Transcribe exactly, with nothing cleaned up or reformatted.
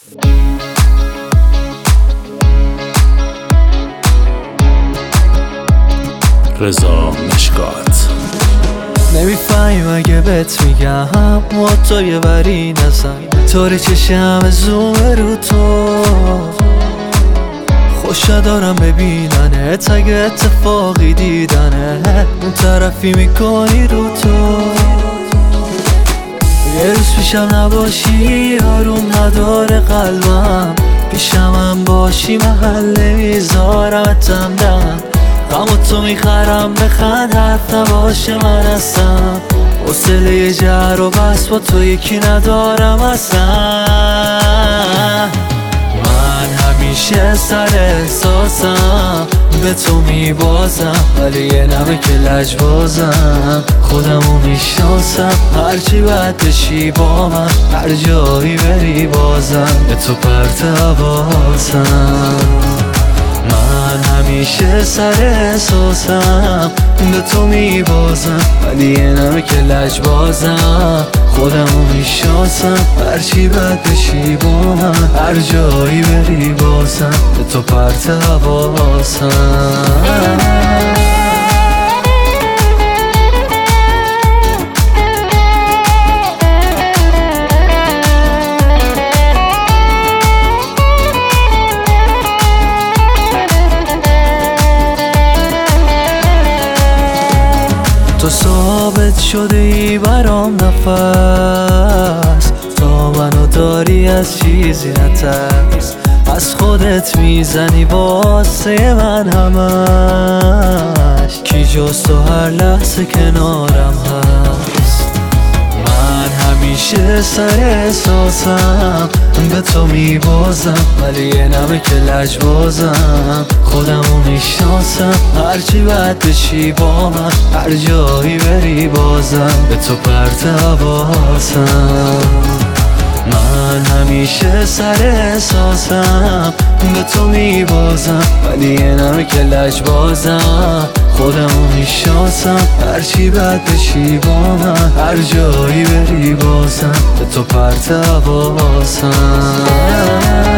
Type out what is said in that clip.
رضا مشکات. نمیفهمی اگه بهت میگم ما تو یه وری نزن، طوری چشم زوم رو تو خوشا دارم ببیننت، اگه اتفاقی دیدنه اون طرفی میکنی رو تو. یه روز پیشم نباشی آروم نداره قلبم، پیشم هم باشی محل نمیذارمتم دم، غمو تو میخرم بخند حرف نباشه من هستم، حوصله یه جر و بس با تو یکی ندارم اصلا. من همیشه سر احساسم به تو میبازم، ولی یه نمه که لجبازم خودمو میشناسم، هرچی باید بشی با من هر جایی بری بازم به تو پرت حواسم. من همیشه سر احساسم به تو میبازم، ولی یه نمه که لجبازم خودمو میشناسم، هرچی بد بشی با من هر جایی بری بازم به تو پرت حواسم. تو ثابت شده ای برام نفس، تا منو داری از چیزی نترس، از خودت میزنی واسه من همش، کی جز تو هر لحظه کنارم هست. من همیشه سر احساسم به تو میبازم، ولی یه نمه که لجبازم خودمو میشناسم، هرچی باید بشی با من هر جایی بری بازم به تو پرت حواسم. من همیشه سر احساسم به تو میبازم، ولی یه نمه که لجبازم خودمو میشناسم، هرچی بد بشی با من هر جایی بری بازم به تو پرت حواسم.